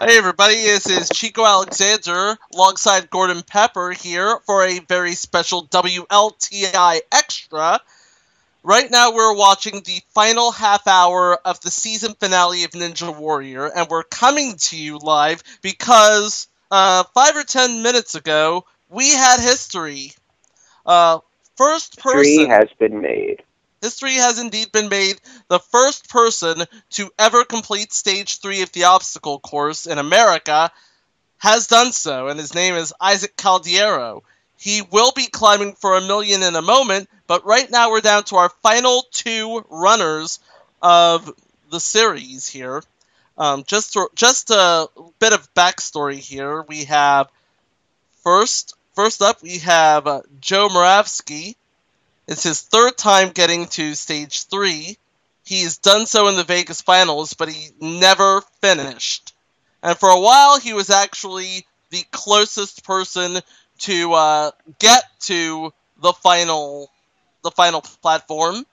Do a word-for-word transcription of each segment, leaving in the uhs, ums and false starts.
Hey everybody, this is Chico Alexander alongside Gordon Pepper here for a very special W L T I Extra. Right now we're watching the final half hour of the season finale of Ninja Warrior, and we're coming to you live because uh, five or ten minutes ago we had history. Uh, first person... History has been made. History has indeed been made. The first person to ever complete Stage three of the obstacle course in America has done so, and his name is Isaac Caldiero. He will be climbing for a million in a moment, but right now we're down to our final two runners of the series here. Um, just, to, just a bit of backstory here. We have, first, first up, we have uh, Joe Moravsky. It's his third time getting to Stage three. He's done so in the Vegas finals, but he never finished. And for a while, he was actually the closest person to uh, get to the final, the final platform.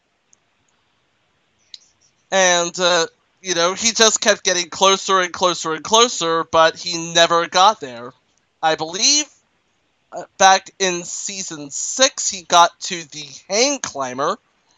And, uh, you know, he just kept getting closer and closer and closer, but he never got there. I believe Uh, back in season six, he got to the hang climber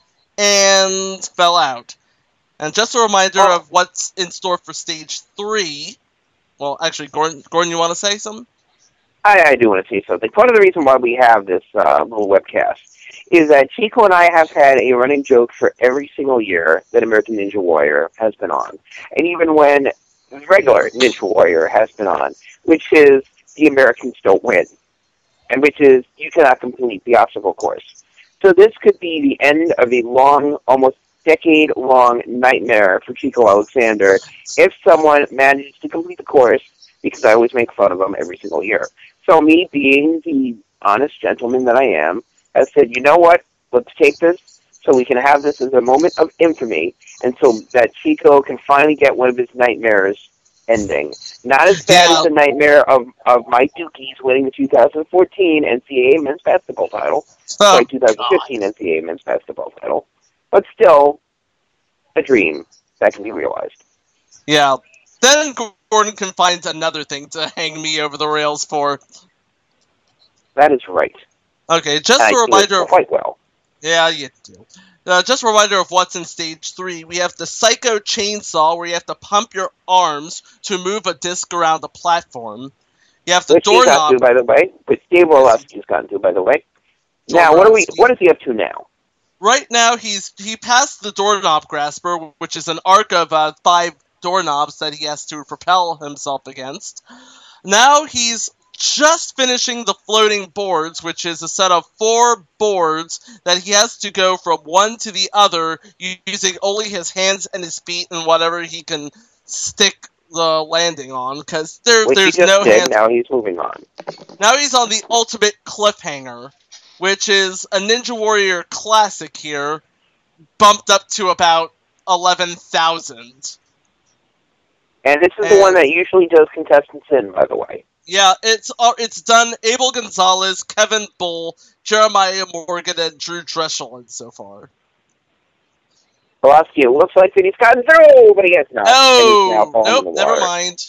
and fell out. And just a reminder oh. of what's in store for stage three. Well, actually, Gordon, Gordon, you want to say something? I, I do want to say something. Part of the reason why we have this uh, little webcast is that Chico and I have had a running joke for every single year that American Ninja Warrior has been on. And even when regular Ninja Warrior has been on, which is the Americans don't win. And which is, you cannot complete the obstacle course. So this could be the end of a long, almost decade-long nightmare for Chico Alexander if someone manages to complete the course, because I always make fun of them every single year. So me, being the honest gentleman that I am, has said, you know what, let's take this so we can have this as a moment of infamy, and so that Chico can finally get one of his nightmares ending. Not as bad Yeah. as the nightmare of, of Mike Dookies winning the two thousand fourteen N C A A men's basketball title. Oh, Sorry, two thousand fifteen God. N C A A men's basketball title. But still, a dream that can be realized. Yeah. Then Gordon can find another thing to hang me over the rails for. That is right. Okay, just And a I reminder do it of... quite well. Yeah, you do. Uh, just a reminder of what's in stage three. We have the Psycho Chainsaw, where you have to pump your arms to move a disc around the platform. You have the Which he got doorknob. to, by the way. Which Dave Orlovsky's gotten to, by the way. Now, what are we? What is he up to now? Right now, he's he passed the doorknob grasper, which is an arc of uh, five doorknobs that he has to propel himself against. Now he's just finishing the floating boards, which is a set of four boards that he has to go from one to the other using only his hands and his feet and whatever he can stick the landing on, because there, Which there's he just no did, hands. now he's moving on. Now he's on the ultimate cliffhanger, which is a Ninja Warrior classic here, bumped up to about eleven thousand. And this is And- the one that usually does contestants in, by the way. Yeah, it's uh, it's done Abel Gonzalez, Kevin Bull, Jeremiah Morgan, and Drew Dreschel so far. Orlovsky, it looks like that he's gotten through, but he has not. Oh, and he's now fallen nope, in the never water. mind.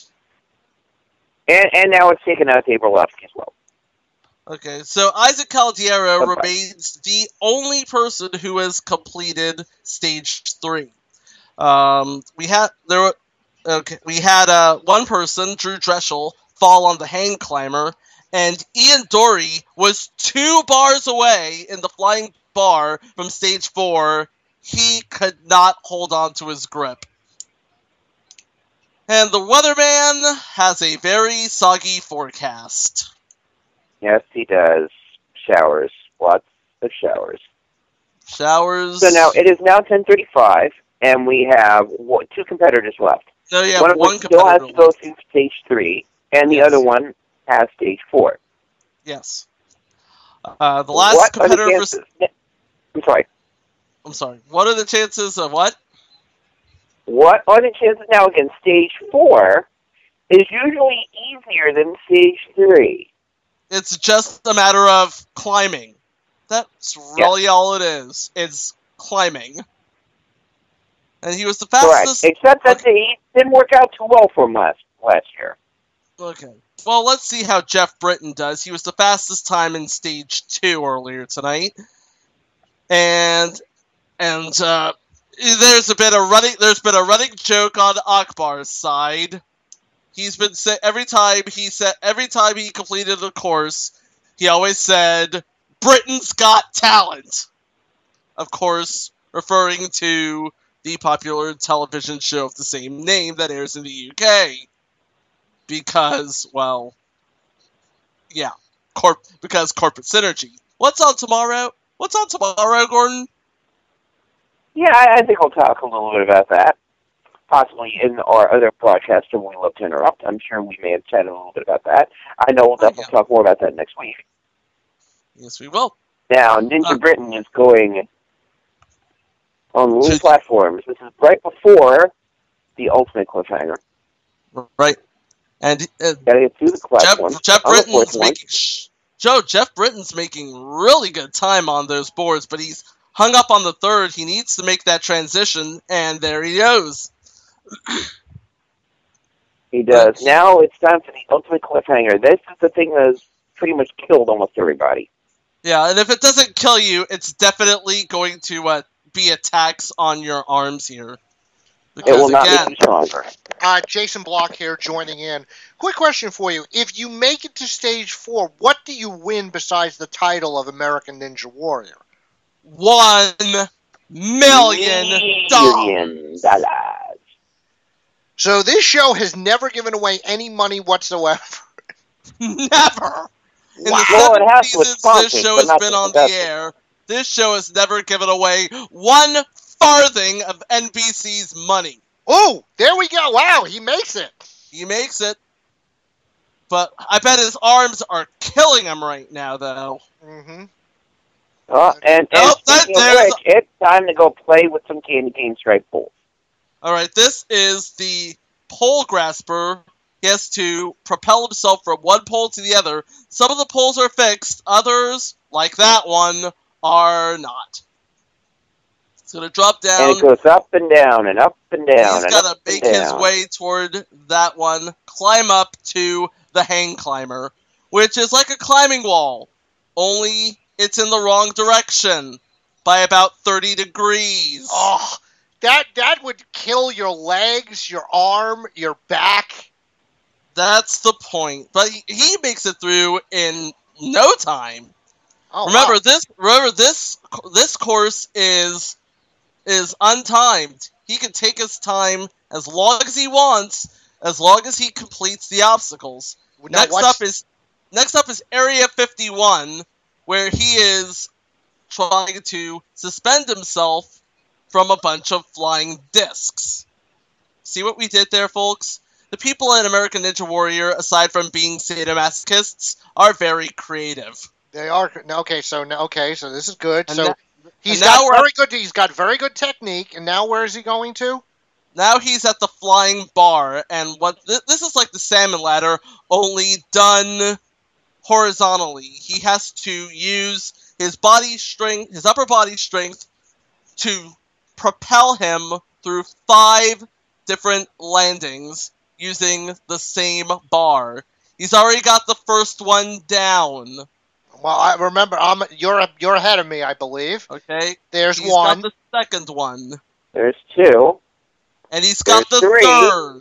And, and now it's taken out Dave Orlovsky as well. Okay, so Isaac Caldiero Okay. remains the only person who has completed stage three. Um, we had there were, okay, we had uh, one person, Drew Dreschel, fall on the hang climber, and Ian Dory was two bars away in the flying bar from stage four. He could not hold on to his grip. And the weatherman has a very soggy forecast. Yes, he does. Showers. Lots of showers. Showers. So now, it is now ten thirty-five, and we have one, two competitors left. No, you have one of one which still has competitor to go left. through stage three, and the Yes. other one has stage four. Yes. Uh, the last what are the competitor for... chances? I'm sorry. I'm sorry. What are the chances of what? What are the chances now? Again, stage four is usually easier than stage three. It's just a matter of climbing. That's really all it is. It's climbing. And he was the Correct. fastest... Except that they didn't work out too well for him last last year. Okay. Well, let's see how Jeff Britton does. He was the fastest time in stage two earlier tonight, and and uh, there's a bit of running. There's been a running joke on Akbar's side. He's been say every time he said every time he completed a course, he always said, "Britain's Got Talent." Of course, referring to the popular television show of the same name that airs in the U K. Because, well, yeah, corp because corporate synergy. What's on tomorrow? What's on tomorrow, Gordon? Yeah, I, I think I'll talk a little bit about that. Possibly in our other broadcast, and we love to interrupt. I'm sure we may have chatted a little bit about that. I know we'll definitely oh, yeah. talk more about that next week. Yes, we will. Now, Ninja uh, Britain is going on new should... platforms. This is right before the Ultimate Cliffhanger. Right. And uh, gotta get through the platform. Jeff, Jeff Britton's making sh- Joe. Jeff Britton's making really good time on those boards, but he's hung up on the third. He needs to make that transition, and there he goes. He does. Now it's time for the Ultimate Cliffhanger. This is the thing that has pretty much killed almost everybody. Yeah, and if it doesn't kill you, it's definitely going to uh, be a tax on your arms here. Because, it will not again, make you stronger. Uh, Jason Block here, joining in. Quick question for you. If you make it to stage four, what do you win besides the title of American Ninja Warrior? One million dollars. So this show has never given away any money whatsoever. Never. In wow. the well, seven it has seasons sponsors, this show has been on the air, this show has never given away one farthing of N B C's money. Oh, there we go. Wow, he makes it. He makes it. But I bet his arms are killing him right now, though. Mm-hmm. Oh, and, and oh, speaking of which, it's time to go play with some Candy Cane Stripe poles. All right, this is the pole grasper. He has to propel himself from one pole to the other. Some of the poles are fixed. Others, like that one, are not. It's going to drop down. And it goes up and down and up and down. He's got to make his way toward that one, climb up to the hang climber, which is like a climbing wall, only it's in the wrong direction by about thirty degrees. Oh, that that would kill your legs, your arm, your back. That's the point. But he, he makes it through in no time. Oh, remember wow. this. Remember this. This course is is untimed. He can take his time as long as he wants, as long as he completes the obstacles. Now, next what's... up is next up is Area fifty-one, where he is trying to suspend himself from a bunch of flying discs. See what we did there, folks? The people in American Ninja Warrior, aside from being sadomasochists, are very creative. They are. Okay, so okay, so this is good. And so na- he's and now got very good. He's got very good technique. And now where is he going to? Now he's at the flying bar, and what th- this is like the salmon ladder, only done horizontally. He has to use his body strength, his upper body strength, to propel him through five different landings using the same bar. He's already got the first one down. Well, I remember I'm you're you're ahead of me, I believe. Okay. There's he's one. He's got the second one. There's two. And he's got There's the three. third.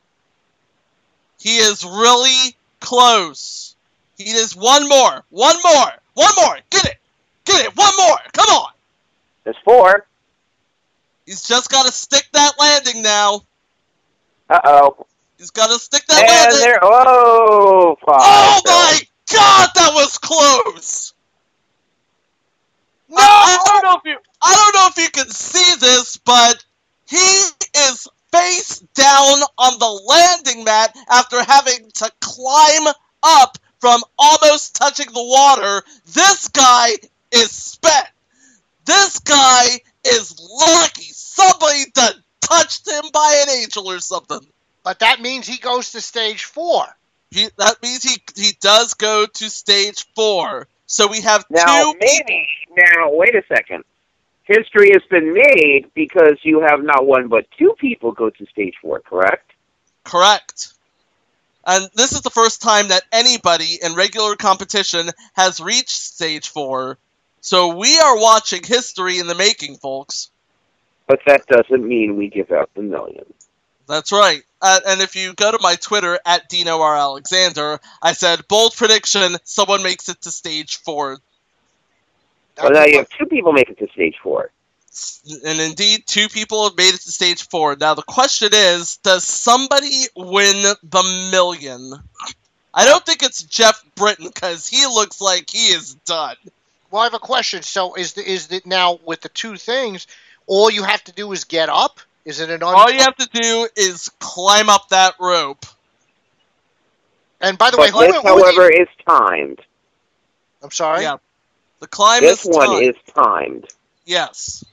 He is really close. He is one more. One more. One more. Get it. Get it. One more. Come on. There's four. He's just got to stick that landing now. Uh-oh. He's got to stick that and landing. There, oh, five, oh, so. my God. That was close. No. I, I don't know if you, I don't know if you can see this, but he is face down on the landing mat after having to climb up from almost touching the water. This guy is spent. This guy is lucky somebody done touched him by an angel or something. But that means he goes to stage four. He, that means he he does go to stage four. So we have now, two... maybe, now, wait a second. History has been made because you have not one but two people go to stage four, correct? Correct. And this is the first time that anybody in regular competition has reached stage four. So we are watching history in the making, folks. But that doesn't mean we give out the million. That's right. Uh, and if you go to my Twitter, at Dino R. Alexander, I said, bold prediction, someone makes it to stage four. Well, now you have two people make it to stage four. And indeed, two people have made it to stage four. Now the question is, does somebody win the million? I don't think it's Jeff Britton, because he looks like he is done. Well, I have a question. So is the, is it now with the two things, all you have to do is get up? Is it an un- All you have to do is climb up that rope. And by the But way, who, this, who however, the, is timed. I'm sorry? Yeah. The climb This is one timed. is timed. Yes.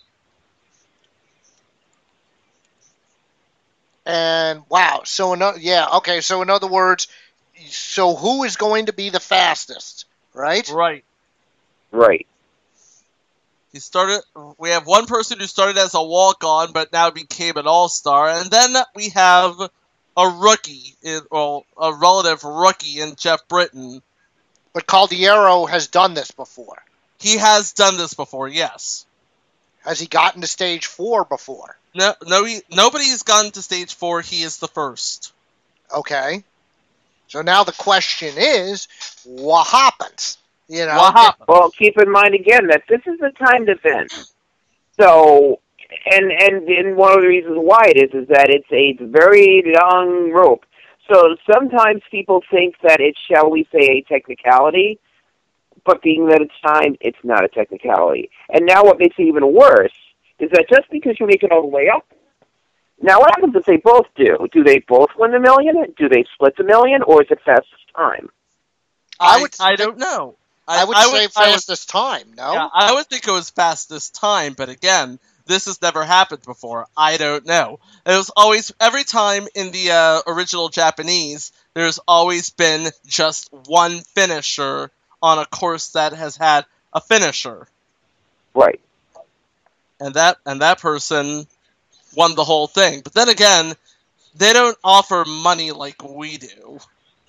And wow, so in, yeah, okay, so in other words, so who is going to be the fastest, right? Right. Right. He started. We have one person who started as a walk-on, but now became an all-star, and then we have a rookie, in, well, a relative rookie in Jeff Britton. But Caldiero has done this before. He has done this before, yes. Has he gotten to stage four before? No, no, he, nobody's gotten to stage four. He is the first. Okay. So now the question is, what happens? You know, What happened? Well, keep in mind again that this is a timed event. So, and and and one of the reasons why it is is that it's a very long rope. So sometimes people think that it's, shall we say, a technicality, but being that it's timed, it's not a technicality. And now what makes it even worse is that just because you make it all the way up, now what happens if they both do? Do they both win the million? Do they split the million, or is it fastest time? I, I would I don't know. I would I say I would, fastest time, no? Yeah, I would think it was fastest time, but again, this has never happened before. I don't know. It was always, every time in the uh, original Japanese, there's always been just one finisher on a course that has had a finisher. Right. And that and that person won the whole thing. But then again, they don't offer money like we do.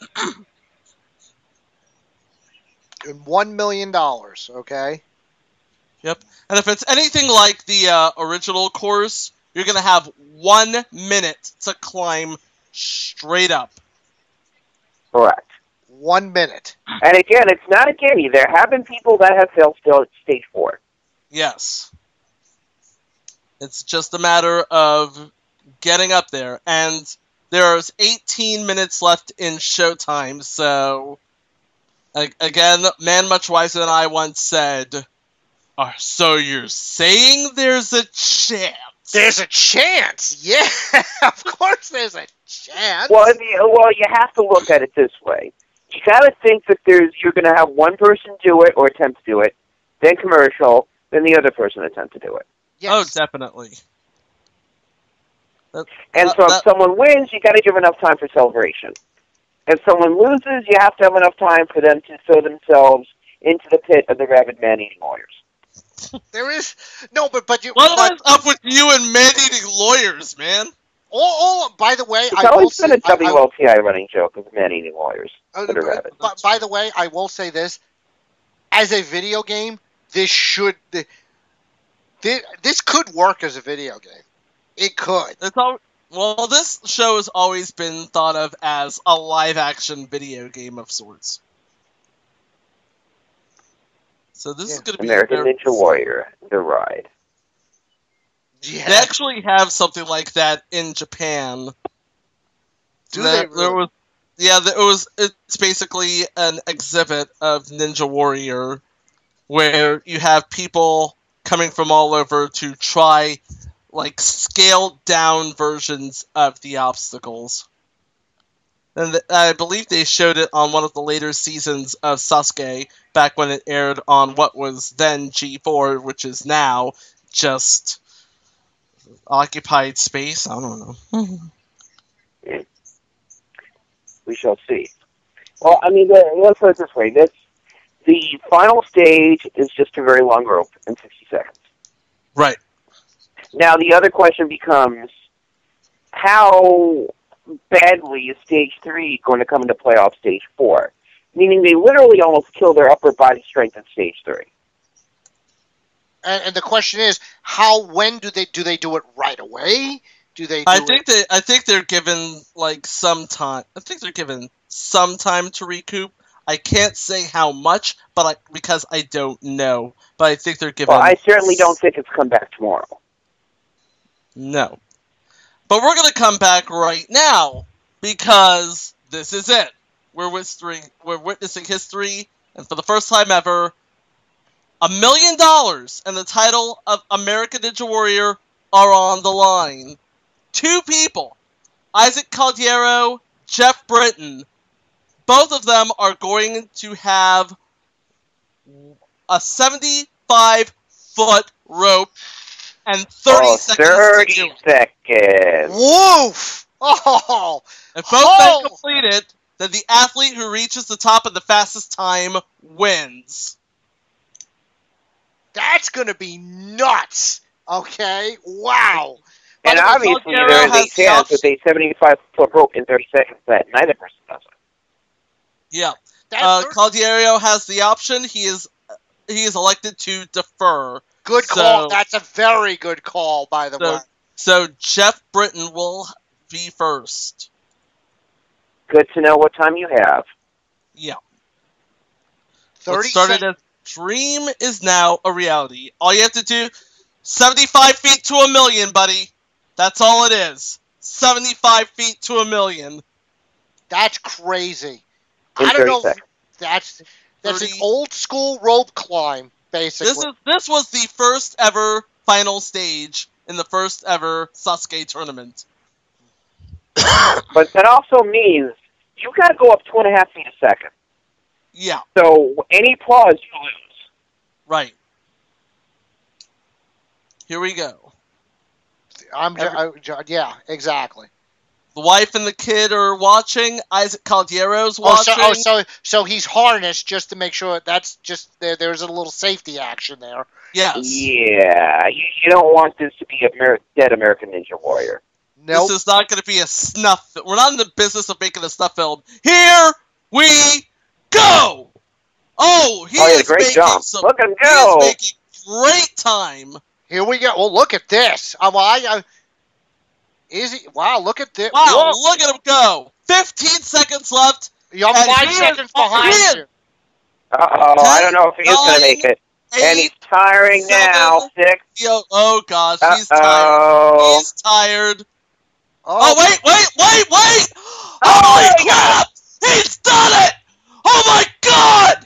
And One million dollars, okay? Yep. And if it's anything like the uh, original course, you're going to have one minute to climb straight up. Correct. One minute. And again, it's not a gimme. There have been people that have failed still at stage four. Yes. It's just a matter of getting up there. And there's eighteen minutes left in showtime, so... Again, Man Much Wiser Than I once said, oh, so you're saying there's a chance? There's a chance, yeah. Of course there's a chance. Well, if you, well, you have to look at it this way. You got to think that there's you're going to have one person do it or attempt to do it, then commercial, then the other person attempt to do it. Yes. Oh, definitely. That, And that, so if that, someone wins, you got to give enough time for celebration. If someone loses, you have to have enough time for them to throw themselves into the pit of the rabid man-eating lawyers. There is no, but but you. what but, is up with you and man-eating lawyers, man? Oh, oh, by the way, It's I will always been say, a W L T I running joke of man-eating lawyers I, that are I, rabid. but by the way, I will say this: as a video game, this should this, this could work as a video game. It could. It's all, well, this show has always been thought of as a live-action video game of sorts. So this Yeah. is going to be American very- Ninja Warrior, the ride. Yeah. They actually have something like that in Japan. Do There- they There really? was, yeah, there was. It's basically an exhibit of Ninja Warrior, where you have people coming from all over to try, like, scaled down versions of the obstacles. And th- I believe they showed it on one of the later seasons of Sasuke, back when it aired on what was then G four, which is now just occupied space. I don't know. We shall see. Well, I mean, the, let's put it this way. This, the final stage is just a very long rope in sixty seconds. Right. Now, the other question becomes, how badly is stage three going to come into playoff stage four? Meaning they literally almost kill their upper body strength in stage three. And, and the question is, how? When do they do they do it right away? Do they? Do I think it? they. I think they're given like some time. I think they're given some time to recoup. I can't say how much, but I, because I don't know. But I think they're given. Well, I certainly don't think it's come back tomorrow. No. But we're gonna come back right now because this is it. We're witnessing. We're witnessing history, and for the first time ever, a million dollars and the title of American Ninja Warrior are on the line. Two people, Isaac Caldiero, Jeff Britton, both of them are going to have a seventy-five foot rope and thirty oh, seconds thirty to do it. seconds. Woof! Oh, If both oh. men complete it, then the athlete who reaches the top of the fastest time wins. That's gonna be nuts. Okay, wow. And By the way, obviously, Caldiero there is has a the chance option- with a seventy-five foot rope in thirty seconds that neither person does it. Yeah. That Uh, thir- Caldiero has the option. He is he is elected to defer. good so- call. That's a very good call, by the So, way. so Jeff Britton will be first. Good to know what time you have. Yeah. Thirty What started seconds. as dream is now a reality. All you have to do, seventy-five feet to a million, buddy. That's all it is. seventy-five feet to a million. That's crazy. In I don't thirty know. seconds. That's that's an thirty old school rope climb, basically. This is this was the first ever final stage in the first ever Sasuke tournament. But that also means you got to go up two and a half feet a second. Yeah, So any pause, you lose. right. Here we go. I'm ju- I, ju- yeah, exactly. The wife and the kid are watching. Isaac Caldiero's Oh so, watching. oh, so so he's harnessed just to make sure that's just there. There's a little safety action there. Yes. Yeah, you, you don't want this to be a Amer- dead American Ninja Warrior. Nope. This is not going to be a snuff. We're not in the business of making a snuff film. Here we go. Oh, he Oh, yeah, is great making jump. some. Look at him He go. is making great time. Here we go. Well, look at this. Uh, well, I, I, is he? Wow, look at this. Wow, Whoa. look at him go. Fifteen seconds left. You're and five he is- seconds oh, behind he is- you. Uh-oh, I don't know if he is going to make it. And he's Eight. tiring now. seven, Six. Yo, oh gosh, he's tired. Uh-oh. He's tired. Oh, Oh, wait, wait, wait, wait! Oh, Holy he got crap! He's done it! Oh my god!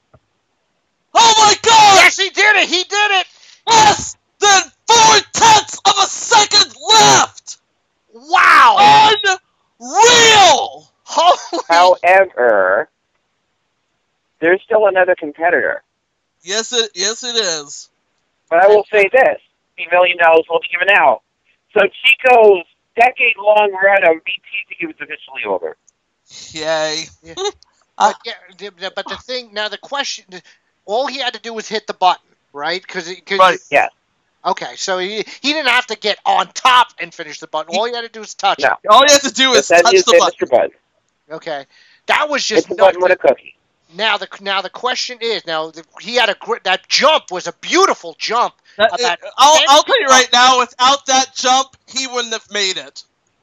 Oh my god! yes, he did it. He did it. Less than four tenths of a second left! Wow. Unreal! Holy. However, there's still another competitor. Yes, it yes it is. But I will say this. The million dollars will be given out. So Chico's decade-long run of B T V was officially over. Yay. Yeah. Uh, But, yeah, the- but the thing now, the question, all he had to do was hit the button, right? Because Right. Yes. Okay, so he he didn't have to get on top and finish the button. All he had to do was touch No. it. All you have to do is But that touch is the it, button. Mister Button. Okay, that was just It's a button with nuts. a cookie. Now the now the question is now the, he had a gr- that jump was a beautiful jump. That- About I'll, ten I'll tell you feet right now, without that jump, he wouldn't have made it.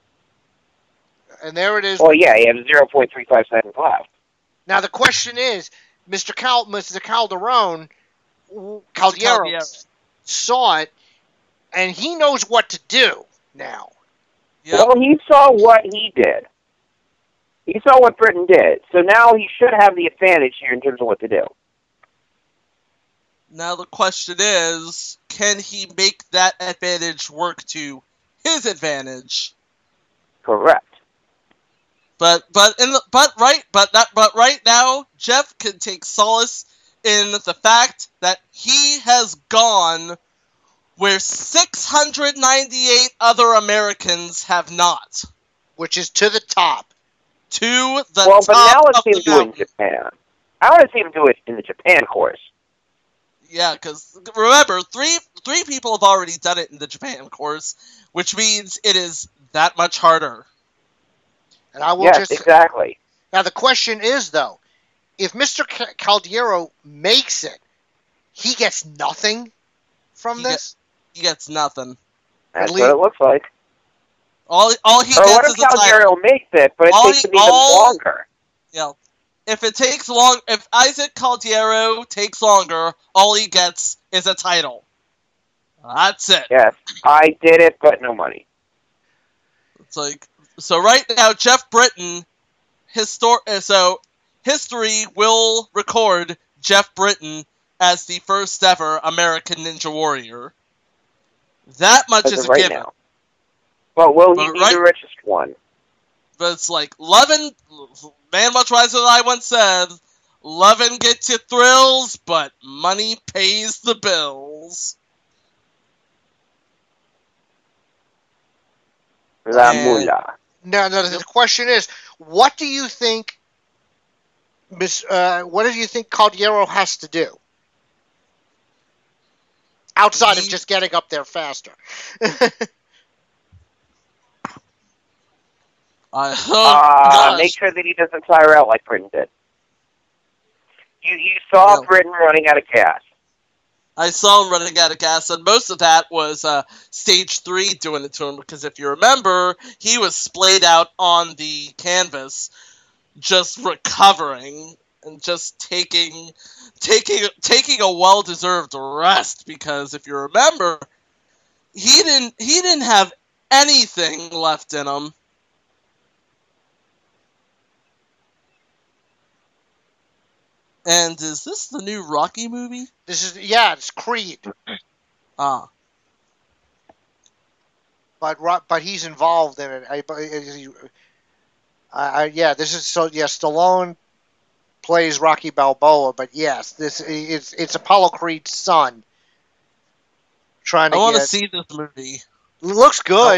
And there it is. Well, yeah, he has zero point three five seconds left. Now the question is, Mister Cal, Mister Calderon, Caldiero Caldiero. saw it, and he knows what to do now. Yep. Well, he saw what he did. He saw what Britain did. So now he should have the advantage here in terms of what to do. Now the question is, can he make that advantage work to his advantage? Correct. But but in the, but right but that but right now, Jeff can take solace in the fact that he has gone where six hundred ninety-eight other Americans have not, Which is to the top. to the Well, top but now let's of see him the do it in mountain. Japan. I want to see him do it in the Japan course. Yeah, because remember, three three people have already done it in the Japan course, which means it is that much harder. And I will Yes, just exactly. now the question is though, if Mister Caldiero makes it, he gets nothing from He this. He gets nothing. That's least- what it looks like. All all he Or what gets if is a title. Calgary makes it, but it All takes he- him even all- longer? You know, if it takes long, if Isaac Caldiero takes longer, all he gets is a title. That's it. Yes, I did it, but no money. It's like so. Right now, Jeff Britton, histor- uh, so history will record Jeff Britton as the first ever American Ninja Warrior. That much As is of a right given. now. But will he But be right- the richest one? But it's like Levin, man, much wiser than I once said. Levin gets you thrills, but money pays the bills. La And- Mula. Now, now the question is, what do you think, Miss? Uh, what do you think Caldiero has to do outside of He- just getting up there faster? I oh, Uh, gosh. make sure that he doesn't tire out like Britain did. You, you saw Yeah. Britain running out of gas. I saw him running out of gas, and most of that was uh, stage three doing it to him, because if you remember, he was splayed out on the canvas, just recovering and just taking taking taking a well-deserved rest, because if you remember, he didn't he didn't have anything left in him. And is this the new Rocky movie? This is yeah, it's Creed, Ah. but Ro- but he's involved in it. I, I, I, yeah, this is so yeah. Stallone plays Rocky Balboa, but yes, this it's it's Apollo Creed's son trying to I want to get. see this movie. Looks good.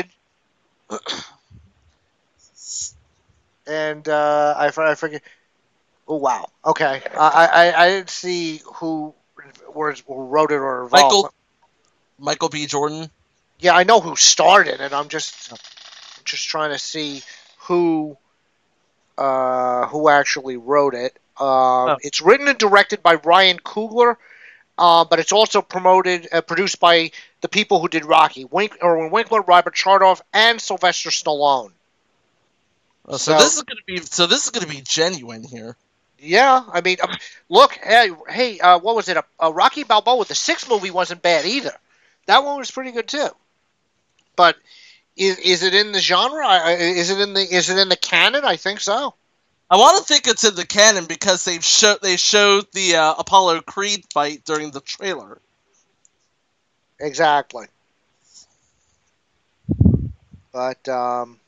And uh, I, I forget. Oh wow. Okay. I, I I didn't see who was who wrote it or involved. Michael Michael B. Jordan. Yeah, I know who started it. I'm just just trying to see who uh, who actually wrote it. Um, Oh. It's written and directed by Ryan Coogler, uh, but it's also promoted uh, produced by the people who did Rocky: Wink, Erwin Winkler, Robert Chardoff, and Sylvester Stallone. Oh, so, So- this is gonna be so this is gonna be genuine here. Yeah, I mean, uh, look, hey, hey, uh, what was it? A, a Rocky Balboa, the sixth movie wasn't bad either. That one was pretty good too. But is is it in the genre? I- I- Is it in the is it in the canon? I think so. I want to think it's in the canon because they've show they showed the uh, Apollo Creed fight during the trailer. Exactly. But um,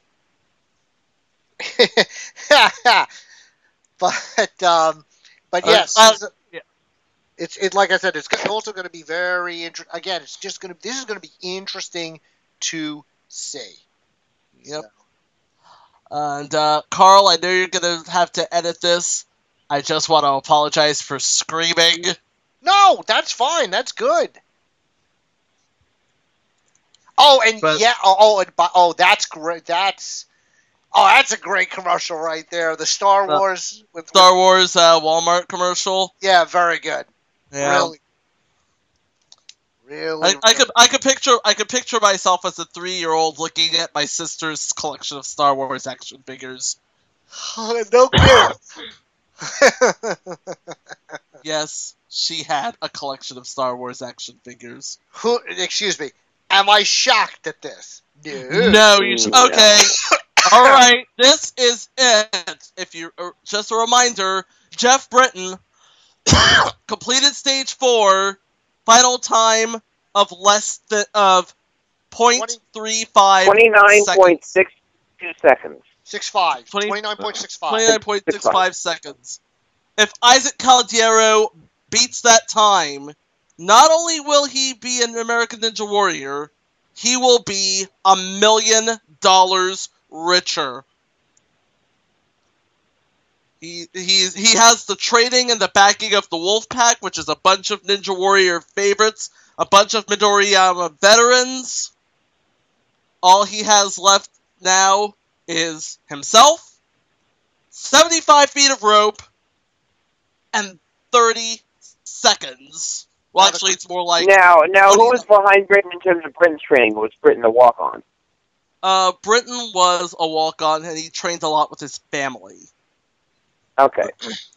but um, but Uh, yes, uh, it's, yeah. it's it like I said, it's also going to be very interesting. Again, it's just going to this is going to be interesting to see. Yep. And uh, Carl, I know you're gonna have to edit this. I just want to apologize for screaming. No, that's fine. That's good. Oh, and But- yeah, oh, oh, and, bu- oh, that's great. That's oh, that's a great commercial right there. The Star Uh, Wars with, Star with Wars uh, Walmart commercial. yeah, very good. Yeah. Really, really. I, I could I could picture I could picture myself as a three year old looking at my sister's collection of Star Wars action figures. no kidding. Yes, she had a collection of Star Wars action figures. Who? Excuse me. Am I shocked at this? No. No, you sh- No. okay. All right, this is it. If you uh, just a reminder, Jeff Britton completed stage four, final time of less than of point three five Twenty-nine point seconds. six two seconds. Six five. Twenty- Twenty nine point six five. Twenty-nine point six five seconds. If Isaac Caldiero beats that time, not only will he be an American Ninja Warrior, he will be a million dollars richer. He he's, he has the training and the backing of the Wolfpack, which is a bunch of Ninja Warrior favorites, a bunch of Midoriyama veterans. All he has left now is himself seventy-five feet of rope, and thirty seconds. Well, actually, it's more like... Now, now who twenty was behind Britain in terms of Britain's training? Was Britain a walk-on? Uh, Britain was a walk-on, and he trained a lot with his family. Okay.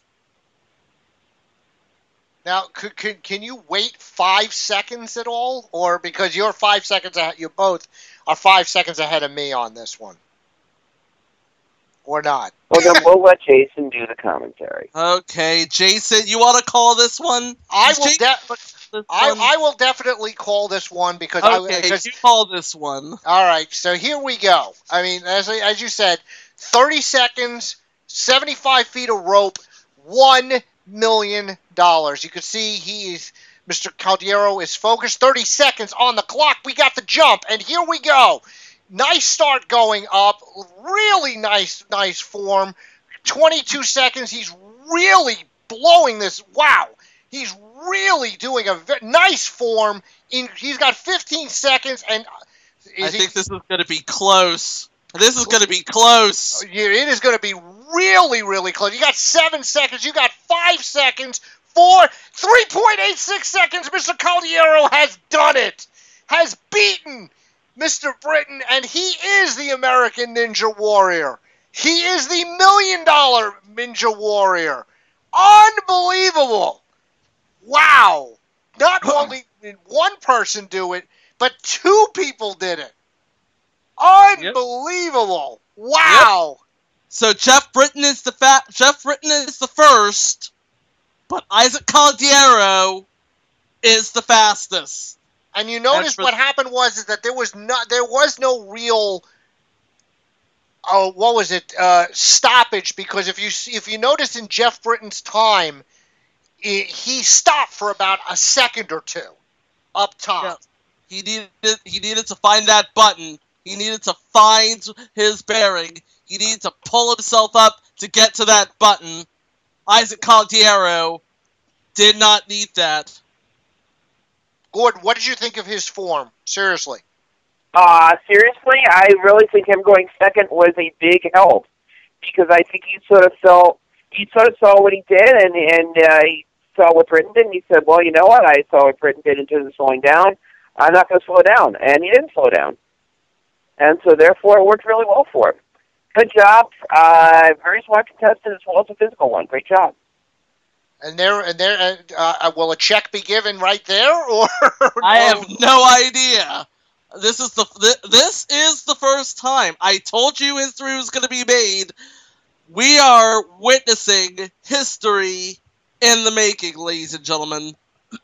Now, could, could, can you wait five seconds at all? Or because you're five seconds ahead, you both are five seconds ahead of me on this one. Or not? Well, then we'll let Jason do the commentary. Okay, Jason, you want to call this one? I Is will Jason de- I, one? I will definitely call this one because Okay, I because, you call this one. all right, so here we go. I mean, as I- as you said, thirty seconds, seventy-five feet of rope, one million dollars. You can see he's Mister Caldiero is focused. thirty seconds on the clock. We got the jump, and here we go. Nice start going up. Really nice, nice form. twenty-two seconds. He's really blowing this. Wow. He's really doing a ve- nice form. In He's got fifteen seconds, and is I he, think this is going to be close. This is going to be close. Yeah, it is going to be really, really close. You got seven seconds. You got five seconds. Four, three point eight six seconds. Mister Caldiero has done it. Has beaten Mister Britain, and he is the American Ninja Warrior. He is the Million Dollar Ninja Warrior. Unbelievable. Wow. Not only did one person do it, but two people did it. Unbelievable. Yep. Wow. Yep. So Jeff Britton is the fa- Jeff Britton is the first, but Isaac Caldiero is the fastest. And you notice for- what happened was is that there was not there was no real oh what was it uh, stoppage, because if you if you notice in Jeff Britton's time, it, he stopped for about a second or two up top. Yeah. He needed he needed to find that button. He needed to find his bearing. He needed to pull himself up to get to that button. Isaac Caldiero did not need that. Gordon, what did you think of his form? Seriously. Uh, seriously, I really think him going second was a big help, because I think he sort of saw he sort of saw what he did, and and uh, he saw what Britain did, and he said, well, you know what, I saw what Britain did in terms of slowing down. I'm not going to slow down, and he didn't slow down, and so therefore it worked really well for him. Good job. Uh, very smart contestant as well as a physical one. Great job. And there, and there, uh, uh, will a check be given right there, or I have no idea. This is the th- this is the first time. I told you history was going to be made. We are witnessing history in the making, ladies and gentlemen.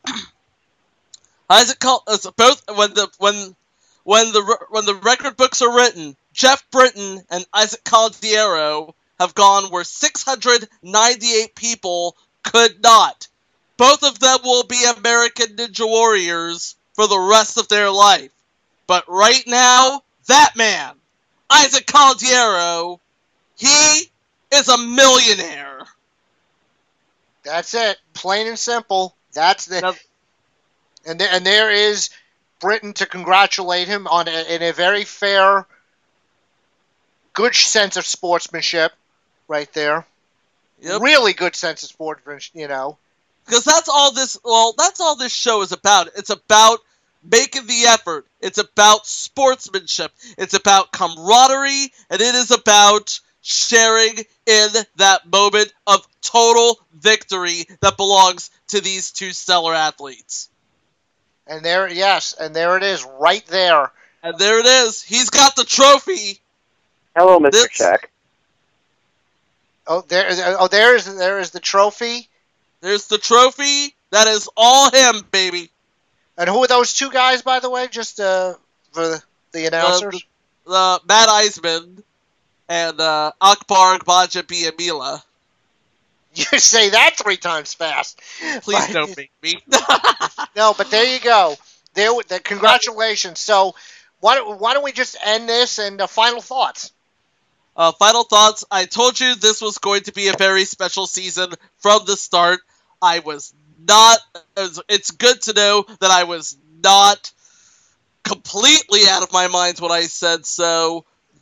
Isaac Cal- uh, both when the when when the when the record books are written, Jeff Britton and Isaac Caldiero have gone where six hundred ninety-eight people could not. Both of them will be American Ninja Warriors for the rest of their life. But right now, that man, Isaac Caldiero, he is a millionaire. That's it. Plain and simple. That's the. Now, and there, and there is Britain to congratulate him on a, in a very fair, good sense of sportsmanship, right there. Yep. Really good sense of sportsmanship, you know. Because that's all this. Well, that's all this show is about. It's about making the effort. It's about sportsmanship. It's about camaraderie, and it is about sharing in that moment of total victory that belongs to these two stellar athletes. And there, yes, and there it is, right there. And there it is. He's got the trophy. Hello, Mister This- Check. Oh, there, oh, there is, there is the trophy. There's the trophy. That is all him, baby. And who are those two guys, by the way? Just uh, for the, the announcers. The, the Matt Eisman and uh, Akbar Gbajabiamila. You say that three times fast. Please But- don't make me. No, but there you go. There, the, congratulations. So, why don't, why don't we just end this and uh, final thoughts? Uh, final thoughts. I told you this was going to be a very special season from the start. I was not. It's good to know that I was not completely out of my mind when I said so.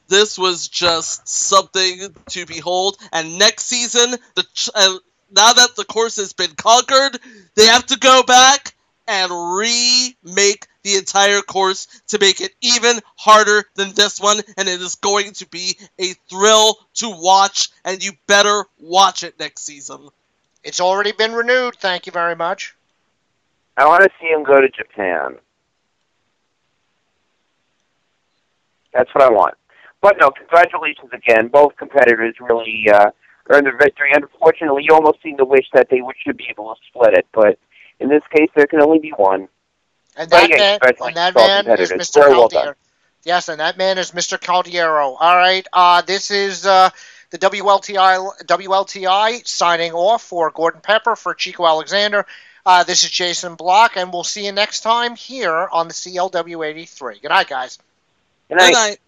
this was just something to behold. And next season, the uh, now that the course has been conquered, they have to go back and remake the entire course to make it even harder than this one, and it is going to be a thrill to watch, and you better watch it next season. It's already been renewed. Thank you very much. I want to see him go to Japan. That's what I want. But no, congratulations again. Both competitors really uh, earned their victory. Unfortunately, you almost seem to wish that they would, should be able to split it, but in this case, there can only be one. And that again, man, and that man is Mister Very well Caldiero. done. Yes, and that man is Mister Caldiero. All right, uh, this is uh, the W L T I, W L T I signing off for Gordon Pepper, for Chico Alexander. Uh, this is Jason Block, and we'll see you next time here on the C L W eighty-three. Good night, guys. Good night. Good night.